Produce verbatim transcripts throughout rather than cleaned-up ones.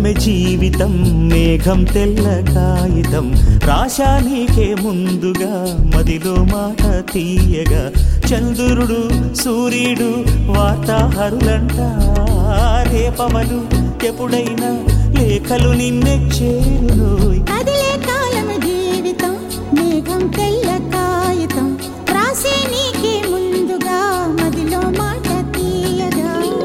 కాలమే జీవితం మేఘం తెల్ల కాగితం రాశా నీకే ముందుగా మదిలో మాట తీయగా చంద్రుడు సూర్యుడు వార్తాహరులంట రేపవలు ఎప్పుడైనా లేఖలు నిన్నే చేరునోయ్ కదిలే కాలమే జీవితం మేఘం తెల్ల కాగితం రాసే నీకే ముందుగా మదిలో మాట తీయగా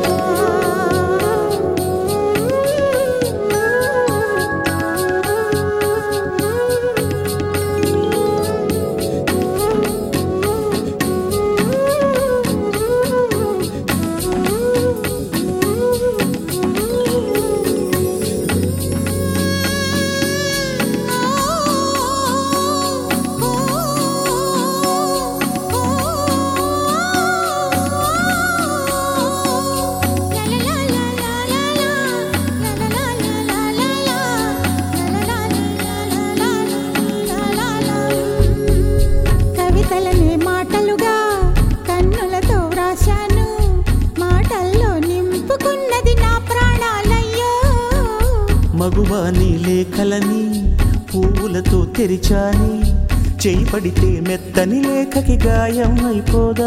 మగువాని లేఖలని పువ్వులతో తెరిచాని చేయి పడితే మెత్తని లేఖకి గాయం అయిపోదా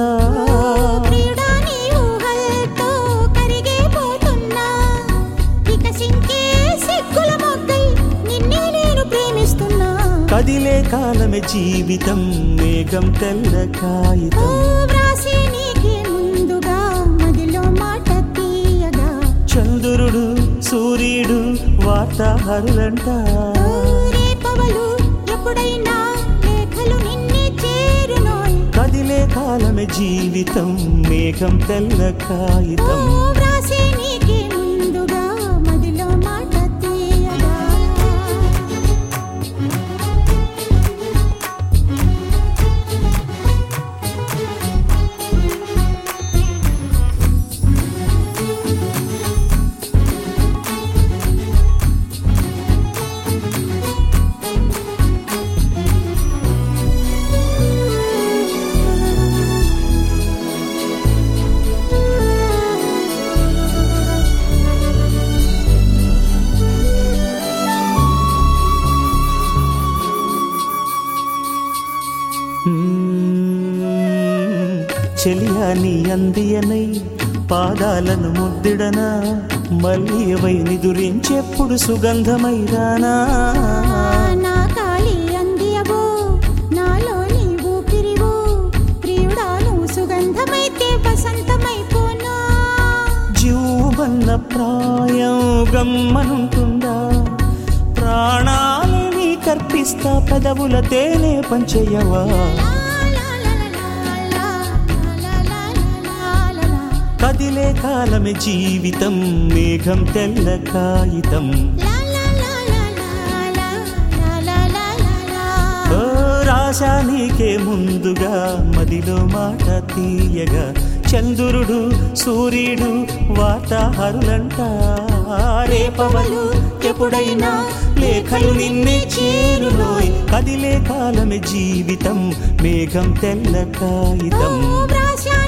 కదిలే కాలమే జీవితం మేఘం తెల్ల కాగితం చంద్రుడు సూర్యుడు వార్తాహరులంట కదిలే కాలమే జీవితం మేఘం తెల్ల కాగితం చెలియాని అందియనై పాదాలను ముద్దిడనా మళ్ళీ వై నిదురించెప్పుడు సుగంధమై రానా నా కాలి అందియవో నాలో నీ ఊపిరివో ప్రియుడాను సుగంధమైతే వసంతమైపోనా జీవన్న ప్రాయం గమ్మనుంటుందా ప్రాణాలని కర్పిస్తా పెదవుల తేనె పంచయవా కదిలే కాలమే జీవితం మేఘం తెల్ల కాగితం రాశా నీకే ముందుగా మదిలో మాట తీయగా చంద్రుడు సూర్యుడు వార్తాహరులంట రేపవలు ఎప్పుడైనా లేఖలు నిన్నే చేరునోయ్ కదిలే కాలమే జీవితం మేఘం తెల్ల కాగితం